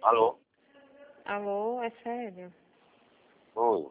Alô? Alô, é sério? Oi.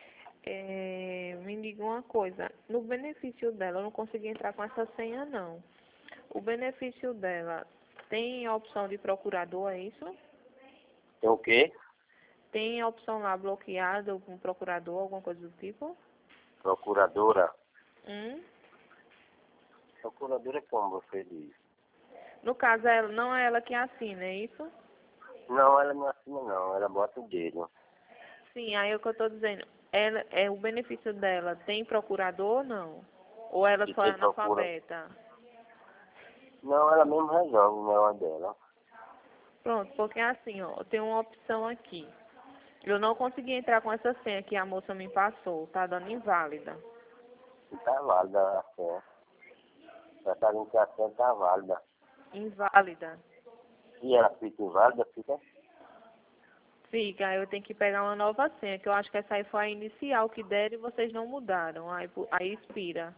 Me diga uma coisa. No benefício dela, eu não consegui entrar com essa senha, não. O benefício dela tem a opção de procurador, é isso? Tem o quê? Tem a opção lá bloqueada com procurador, alguma coisa do tipo? Procuradora? Hum? Procuradora é como você diz? No caso, não é ela que assina, é isso? Não, ela não assina não, ela bota o dedo. Sim, aí é o que eu estou dizendo. O benefício dela tem procurador ou não? Ou ela E só é quem procura... analfabeta? Não, ela mesmo resolve o negócio dela. Pronto, porque assim, ó, tem uma opção aqui. Eu não consegui entrar com essa senha que a moça me passou, tá dando inválida. E tá válida a senha. Já tá dizendo que a senha tá válida. Inválida. E ela fica inválida, fica... Fica, aí eu tenho que pegar uma nova senha, que eu acho que essa aí foi a inicial que deram e vocês não mudaram. Aí expira.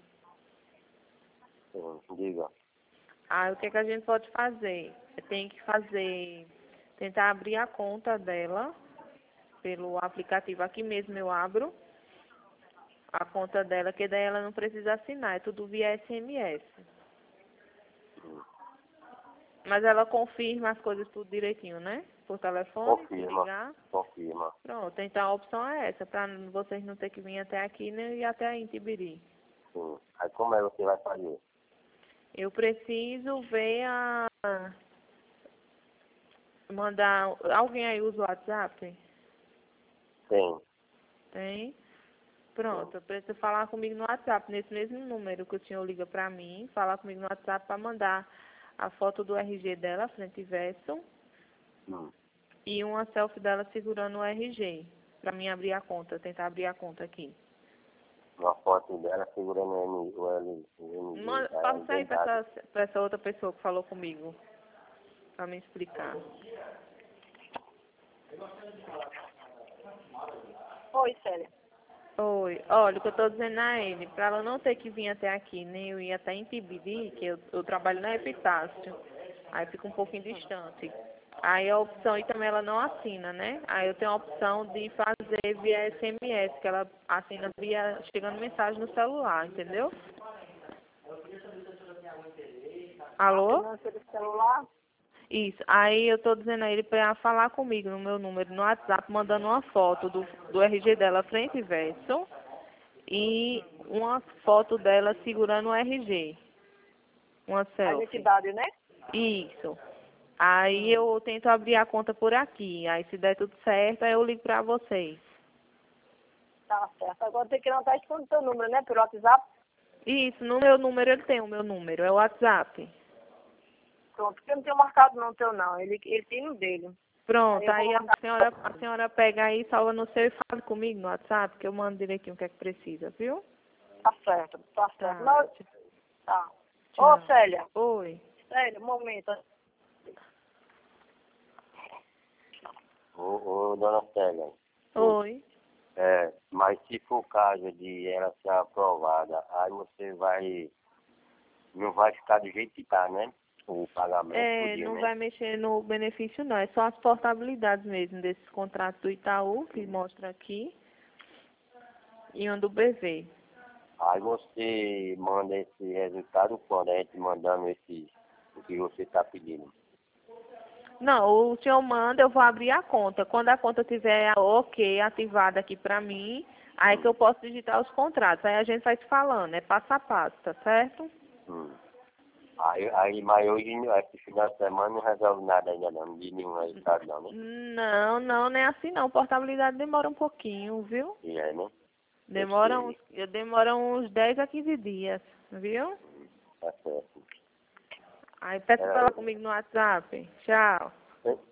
Sim, diga. Aí o que a gente pode fazer? Tem que tentar abrir a conta dela pelo aplicativo. Aqui mesmo eu abro a conta dela, que daí ela não precisa assinar, é tudo via SMS. Mas ela confirma as coisas tudo direitinho, né? Por telefone, se Confirma, ligar. confirma. Pronto, então a opção é essa, para vocês não ter que vir até aqui nem ir até aí em Tibiri. Sim. Aí como é que você vai fazer? Eu preciso ver mandar... Alguém aí usa o WhatsApp? Tem. Tem? Pronto, eu preciso falar comigo no WhatsApp, nesse mesmo número que o senhor liga para mim, falar comigo no WhatsApp para mandar a foto do RG dela, frente e verso, e uma selfie dela segurando o RG, para mim abrir a conta, tentar abrir a conta aqui. Uma foto dela segurando o MG, a Passa aí identidade. para essa outra pessoa que falou comigo, para me explicar. Oi, Célia. Oi, olha, o que eu estou dizendo a ele, para ela não ter que vir até aqui, nem eu ir até em Tibiri, que eu trabalho na Epitácio, aí fica um pouquinho distante. Aí a opção, e também ela não assina, né? Aí eu tenho a opção de fazer via SMS, que ela assina chegando mensagem no celular, entendeu? Alô? Assinando pelo celular? Isso. Aí eu tô dizendo a ele para falar comigo no meu número no WhatsApp, mandando uma foto do RG dela frente e verso e uma foto dela segurando o RG. Uma A selfie. identidade, né? Isso. Aí eu tento abrir a conta por aqui. Aí se der tudo certo, aí eu ligo para vocês. Tá certo. Agora tem que anotar isso no teu número, né? Pelo WhatsApp. Isso, no meu número ele tem o meu número, é o WhatsApp. Pronto, porque eu não tenho marcado não o teu não. Ele tem no dele. Pronto, Eu vou aí mandar. a senhora pega aí, salva no seu e fala comigo no WhatsApp, que eu mando direitinho o que é que precisa, viu? Tá certo, tá certo. Tá. Não, tá. Ô, Tchau. Célia. Oi. Célia, um momento. Ô, dona Célia. Oi. Mas se for o caso de ela ser aprovada, aí você não vai ficar do jeito que tá, né? O pagamento por dia, Não né? vai mexer no benefício não, é só as portabilidades mesmo desses contratos do Itaú, que mostra aqui, e um do BV. Aí você manda esse resultado quando a gente mandando o que você está pedindo. Não, o senhor manda, eu vou abrir a conta. Quando a conta tiver ok, ativada aqui pra mim, aí que eu posso digitar os contratos. Aí a gente vai se falando, é passo a passo, tá certo? Mas hoje, esse final de semana, não resolve nada ainda não, de nenhum resultado não, né? Não é assim não. Portabilidade demora um pouquinho, viu? E é, né? Eu Demora uns 10 a 15 dias, viu? Tá certo. Aí peça pra falar comigo no WhatsApp. Tchau.